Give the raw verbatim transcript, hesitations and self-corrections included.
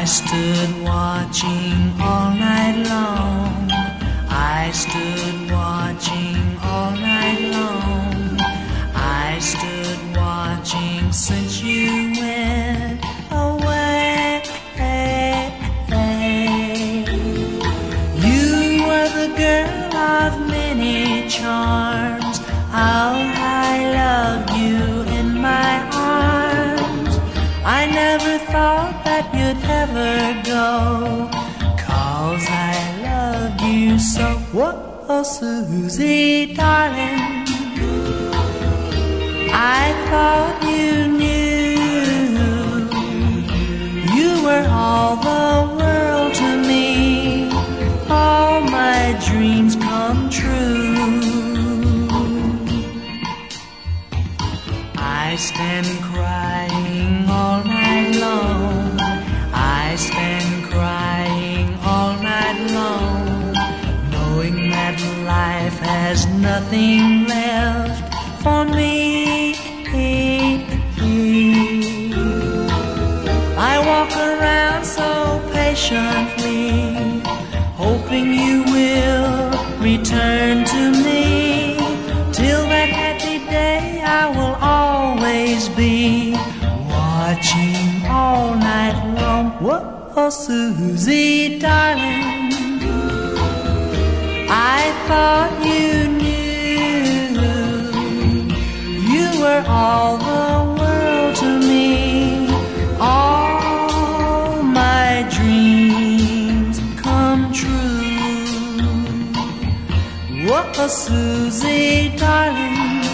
stood watching all night long. I stood watching all night long. I stood watching since you went away. You were the girl of many charms. How I loved you in my arms. I never thought that you'd ever go, 'cause I loved you so. Whoa, Susie, darling, I thought you knew you were all the world to me. All my dreams come true. I stand crying all night long. I stand crying all night long, knowing that life has nothing left for me. I walk around so patiently, hoping you will return to me. Till that happy day I will always be watching all night long. Whoa, Susie, darling, I thought you knew you were all the world to me. All my dreams come true. Whoa, Susie, darling,